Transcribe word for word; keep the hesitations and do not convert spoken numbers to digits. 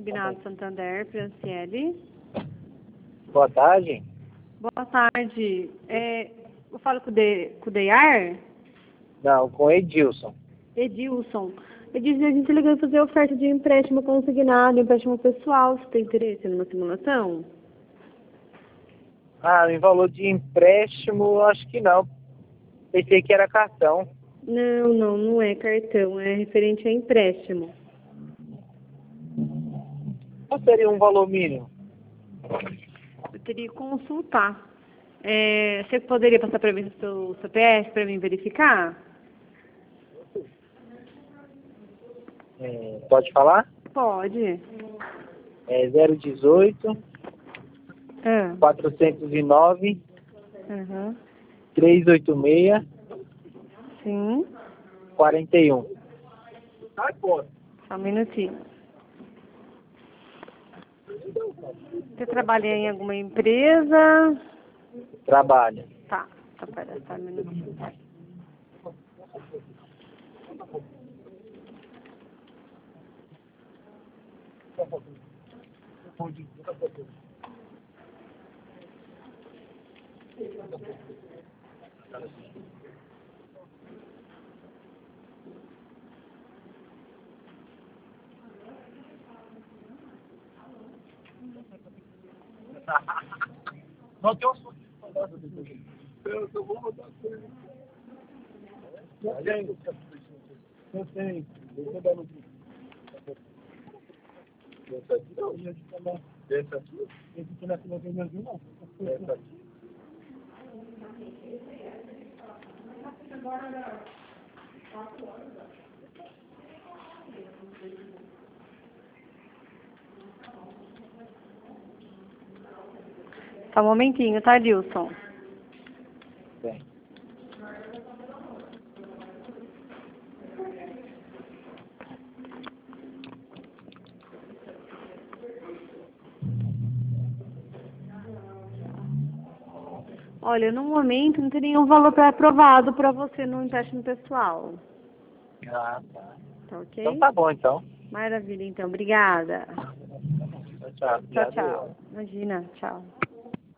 consignado Santander, Franciele. Boa tarde. Boa tarde. É, eu falo com o, De, com o Deyar? Não, com Edilson. Edilson. Edilson, a gente ligou para fazer oferta de empréstimo consignado, empréstimo pessoal. Você tem interesse numa simulação? Ah, em valor de empréstimo, acho que não. Pensei que era cartão. Não, não, não é cartão, é referente a empréstimo. Qual seria um valor mínimo? Eu teria que consultar. É, você poderia passar para mim o seu C P F para mim verificar? É, pode falar? Pode. É zero dezoito, Ah. quatrocentos e nove, Uhum. trezentos e oitenta e seis, Sim. quarenta e um. Só um minutinho. Você trabalha em alguma empresa? Trabalha. Tá, só pera, só um minutinho. Não tem um eu eu vou rodar com ele. Eu tenho. Eu tenho. Eu vou dar no essa aqui não, ia te falar. Essa aqui? Esse aqui não é que não tem mais não. Essa aqui. Só um momentinho, tá, Dilson? Bem. Olha, no momento não tem nenhum valor pré-aprovado para você no empréstimo pessoal. Ah, tá. Tá ok? Então tá bom, então. Maravilha, então. Obrigada. Tchau, tchau. Tchau, tchau. Imagina, tchau.